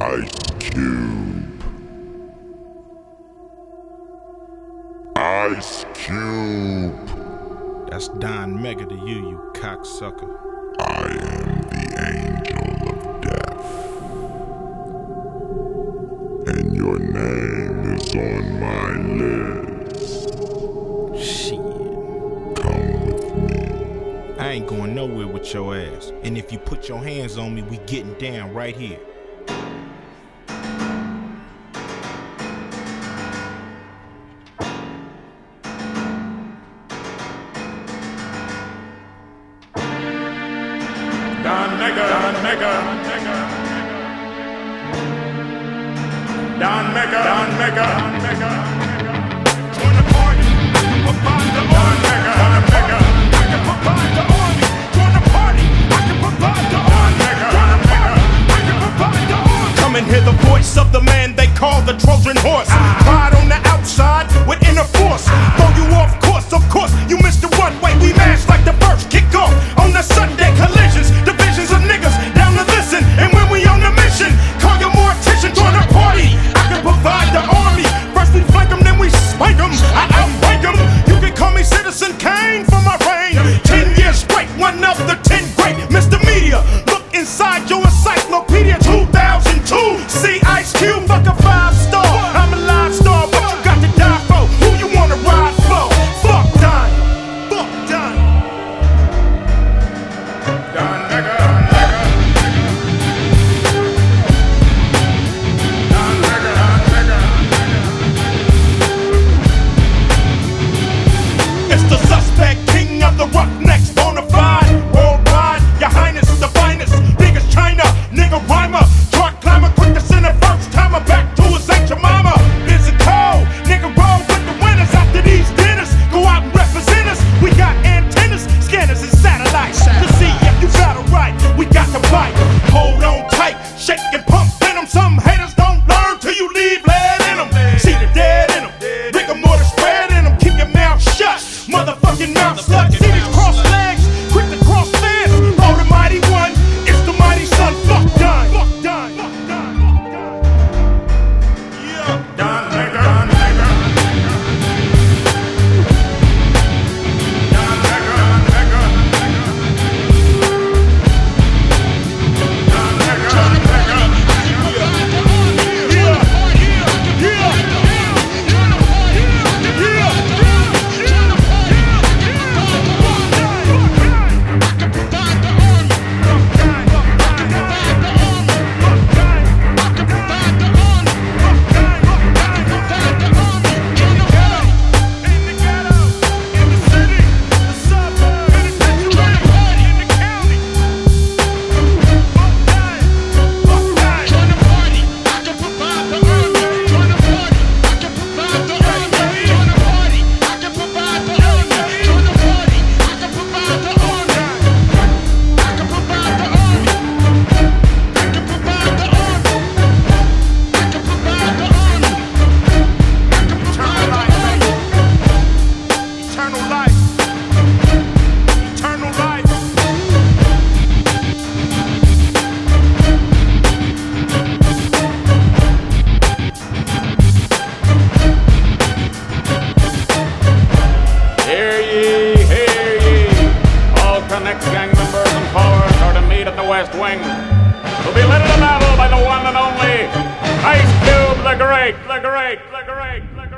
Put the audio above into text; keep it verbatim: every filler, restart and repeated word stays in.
Ice Cube. Ice Cube. That's Don Mega to you, you cocksucker. I am the angel of death, and your name is on my list. Shit. Come with me. I ain't going nowhere with your ass. And if you put your hands on me, we getting down right here. Don Mega, Don Mega, Don Mega, Don Mega, Don Mega. Join the party, provide the Don Mega, Don Mega. I can provide the army. Join the party, I can provide the Don Mega, Don Mega. I can provide the army. Come and hear the voice of the man they call the Trojan horse. Ride on the outside with inner force. Throw you off course, of course. You missed the runway. We mash like the first kickoff on the Sunday collisions. Divisions of niggas down to listen. And when we on the mission, call your more attention. Join the party. I can provide the army. First we flank them, then we spank them. I outrank them. You can call me Citizen Kane for my reign. Ten years straight, one of the ten great. Mister Media, look inside your encyclopedia. two thousand two, see Ice Cube, fuck a five star. I'm a live star, what you got to die for? Who you wanna ride for? Fuck Don, fuck Don. Don Mega, Don Mega. Don Mega, Don Mega. It's the suspect, king of the roughnecks, bona fide, worldwide, your highness, the finest, biggest China, nigga rhymer, truck climber, quick to send a first timer back to his ancient mama. Busy cold, nigga roll with the winners after these dinners, go out and represent us. We got antennas, scanners and satellites to see if you got it right. We got the bite, hold on tight, shake and pump venom. Some haters don't learn till you leave lead in them. See the dead in them, rigor mortar spread in them. Keep your mouth shut, motherfucking mouth slut. See these cross legs, quick to cross fans. Oh, the mighty one, it's the mighty son. Fuck Don, fuck Don, fuck Don. Yeah, Don Mega, Don Mega. Don Mega, Don Mega. Don Mega, Don Mega. Yeah, yeah, eternal life, eternal life. Hear ye, hear ye. All connect gang members and followers are to meet at the West Wing. To be led in a battle by the one and only Ice Cube the Great, the Great, the Great, the Great.